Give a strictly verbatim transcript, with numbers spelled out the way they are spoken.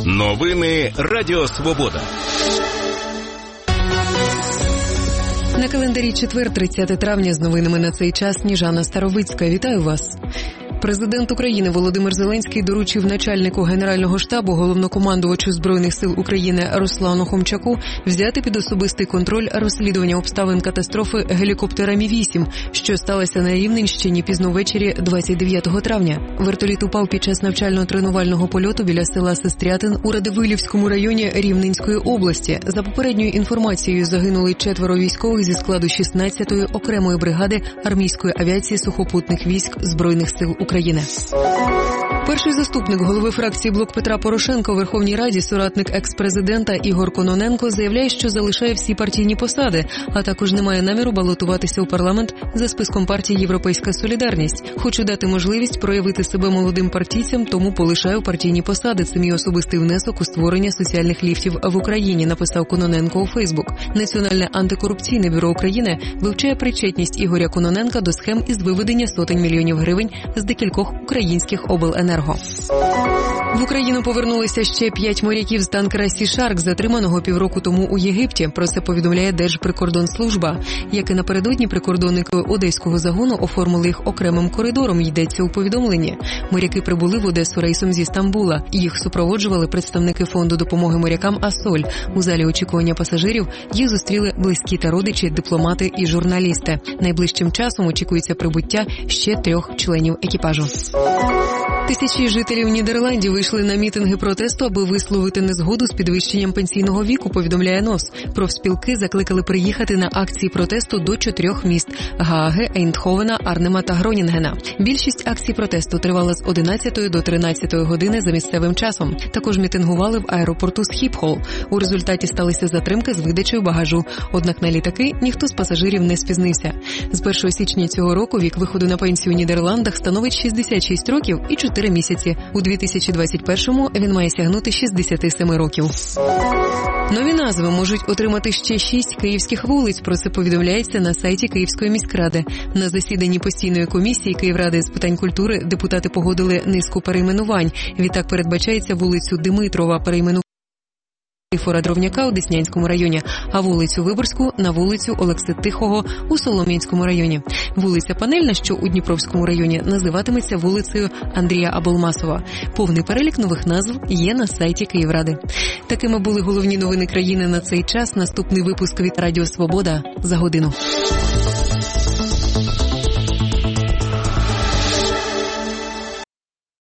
Новини Радіо Свобода. На календарі четвер, тридцяте травня, з новинами на цей час Сніжана Старовицька. Вітаю вас. Президент України Володимир Зеленський доручив начальнику Генерального штабу, головнокомандувачу Збройних сил України Руслану Хомчаку взяти під особистий контроль розслідування обставин катастрофи гелікоптера Мі вісім, що сталося на Рівненщині пізно ввечері двадцять дев'ятого травня. Вертоліт упав під час навчально-тренувального польоту біля села Сестрятин у Радивилівському районі Рівненської області. За попередньою інформацією, загинули четверо військових зі складу шістнадцятої окремої бригади армійської авіації сухопутних військ Збройних сил України. України. Перший заступник голови фракції «Блок Петра Порошенка» у Верховній Раді, соратник екс-президента Ігор Кононенко заявляє, що залишає всі партійні посади, а також не має наміру балотуватися у парламент за списком партії «Європейська солідарність». Хочу дати можливість проявити себе молодим партійцям, тому полишаю партійні посади. Це мій особистий внесок у створення соціальних ліфтів в Україні, написав Кононенко у Фейсбук. Національне антикорупційне бюро України вивчає причетність Ігоря Кононенка до схем із виведення сотень мільйонів гривень з декількох українських обленерго. В Україну повернулися ще п'ять моряків з танкера «Сі Шарк», затриманого півроку тому у Єгипті. Про це повідомляє Держприкордонслужба. Як і напередодні, прикордонники Одеського загону оформили їх окремим коридором, йдеться у повідомленні. Моряки прибули в Одесу рейсом зі Стамбула. Їх супроводжували представники фонду допомоги морякам «Асоль». У залі очікування пасажирів їх зустріли близькі та родичі, дипломати і журналісти. Найближчим часом очікується прибуття ще трьох членів екіпажу. Тисячі жителів Нідерландів вийшли на мітинги протесту, аби висловити незгоду з підвищенням пенсійного віку, повідомляє ен о ес. Профспілки закликали приїхати на акції протесту до чотирьох міст – Гааги, Ейндховена, Арнема та Гронінгена. Більшість акцій протесту тривала з одинадцятої до тринадцятої години за місцевим часом. Також мітингували в аеропорту Схіпхол. У результаті сталися затримки з видачею багажу. Однак на літаки ніхто з пасажирів не спізнився. З першого січня цього року вік виходу на пенсію у Нідерландах становить шістдесят шість років і чотири місяці. У дві тисячі двадцять першому він має сягнути шістдесят сім років. Нові назви можуть отримати ще шість київських вулиць. Про це повідомляється на сайті Київської міськради. На засіданні постійної комісії Київради з питань культури депутати погодили низку перейменувань. Відтак передбачається вулицю Димитрова перейменувати Фора Дровняка у Деснянському районі, а вулицю Виборську на вулицю Олекси Тихого у Солом'янському районі. Вулиця Панельна, що у Дніпровському районі, називатиметься вулицею Андрія Аболмасова. Повний перелік нових назв є на сайті Київради. Такими були головні новини країни на цей час. Наступний випуск від Радіо Свобода за годину.